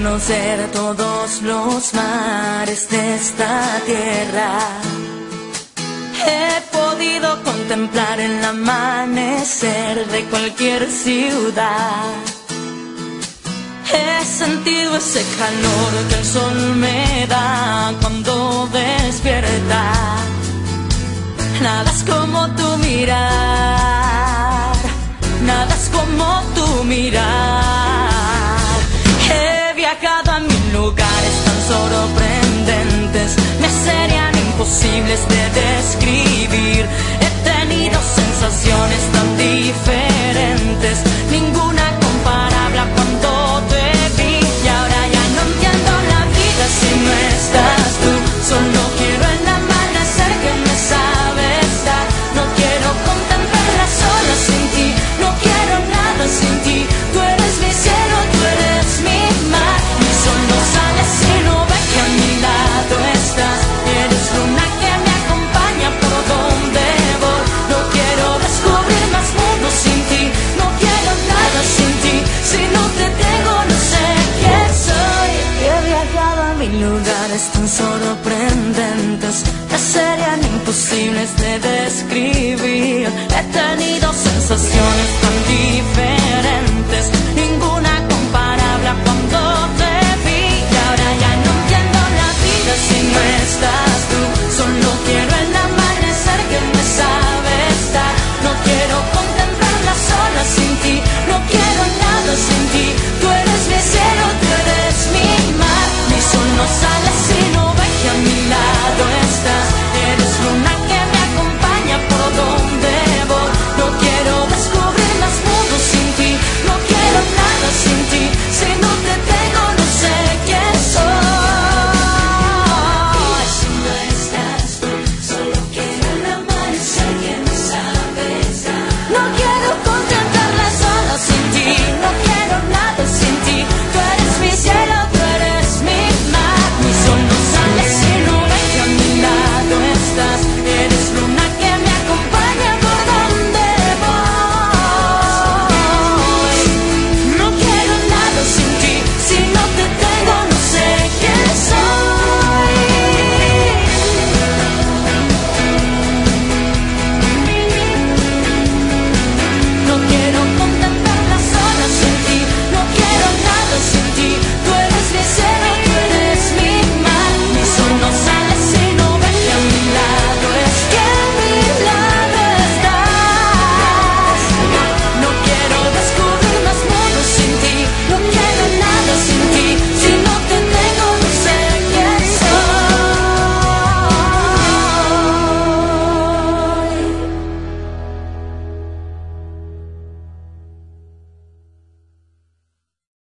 conocer todos los mares de esta tierra. He podido contemplar el amanecer de cualquier ciudad. He sentido ese calor que el sol me da cuando despierta. Nada es como tu mirar, nada es como tu mirar. He viajado a mil lugares tan sorprendentes, me serían imposibles de describir. He tenido sensaciones tan diferentes, ninguna comparable a cuando te vi. Y ahora ya no entiendo la vida si no estás tú. Solo quiero el amanecer que me sabes dar. No quiero contemplar las olas sin ti, no quiero nada sin ti. Tú eres mi cielo, tú eres mi mar. Mi sol no sale si no ve que a mi lado estás. Eres luna que me acompaña por donde voy. No quiero descubrir más mundos sin ti, no quiero nada sin ti. Si no te tengo no sé quién soy. He viajado a mil lugares tan sorprendentes, que serían imposibles de describir. He tenido